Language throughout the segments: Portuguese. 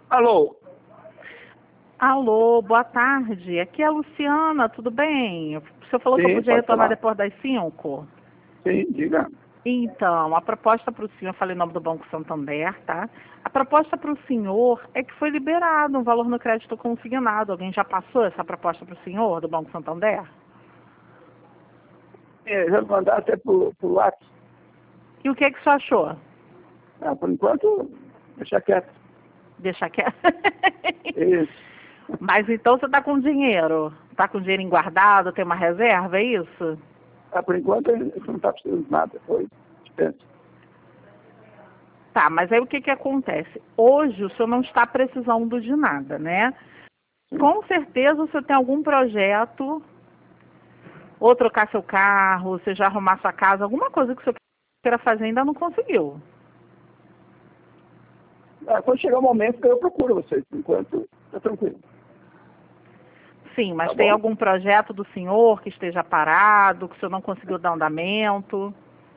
Alô? Alô, boa tarde. Aqui é a Luciana, tudo bem? O senhor falou que eu Sim, podia pode retornar falar. depois das 5? Sim, diga. Então, a proposta para o senhor, eu falei em nome do Banco Santander, tá? A proposta para o senhor é que foi liberado um valor no crédito consignado. Alguém já passou essa proposta para o senhor, do Banco Santander? Já mandar até pro WhatsApp. E o que que o senhor achou? Por enquanto, deixa quieto. Deixa quieto. Isso. Mas então você está com dinheiro? Está com dinheiro guardado, tem uma reserva, é isso? Por enquanto, a gente não está precisando de nada. Foi dispensa. Tá, mas aí o que que acontece? Hoje o senhor não está precisando de nada, né? Com certeza você tem algum projeto, ou trocar seu carro, você já arrumar sua casa, alguma coisa que o senhor queira fazer e ainda não conseguiu. Quando chegar o momento, eu procuro vocês. Por enquanto, está tranquilo. Sim, mas Tá tem bom? algum projeto do senhor que esteja parado, que o senhor não conseguiu dar andamento?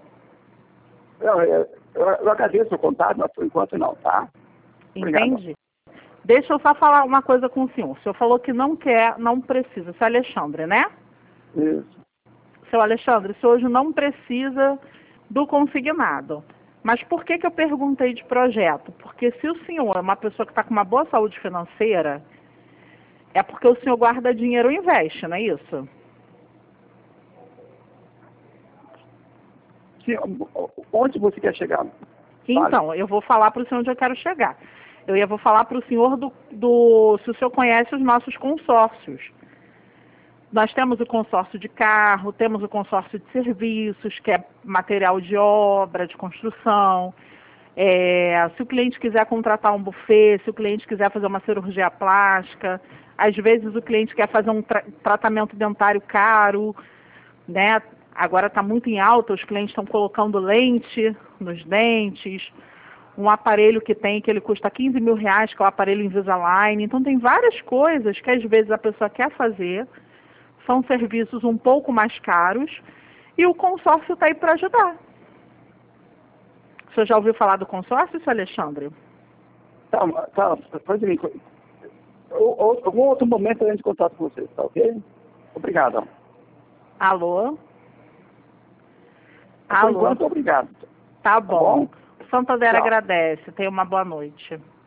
Eu agradeço o contato, mas por enquanto não, tá? Obrigado. Entende? Deixa eu só falar uma coisa com o senhor. O senhor falou que não quer, não precisa. Seu Alexandre, né? Isso. Seu Alexandre, o senhor hoje não precisa do consignado. Mas por que que eu perguntei de projeto? Porque se o senhor é uma pessoa que está com uma boa saúde financeira, é porque o senhor guarda dinheiro e investe, não é isso? Sim, onde você quer chegar? Então, eu vou falar para o senhor onde eu quero chegar. Vou falar para o senhor se o senhor conhece os nossos consórcios. Nós temos o consórcio de carro, temos o consórcio de serviços, que é material de obra, de construção. Se o cliente quiser contratar um buffet, se o cliente quiser fazer uma cirurgia plástica, às vezes o cliente quer fazer um tratamento dentário caro, né? Agora está muito em alta, os clientes estão colocando lente nos dentes, um aparelho que ele custa 15 mil reais, que é o aparelho Invisalign. Então tem várias coisas que às vezes a pessoa quer fazer, são serviços um pouco mais caros, e o consórcio está aí para ajudar. O senhor já ouviu falar do consórcio, seu Alexandre? Tá, pode vir. Algum outro momento eu entro em contato com vocês, tá ok? Obrigado. Alô? Por Alô? enquanto, obrigado. Tá Tá bom? bom. O Santander Tchau. agradece. Tenha uma boa noite.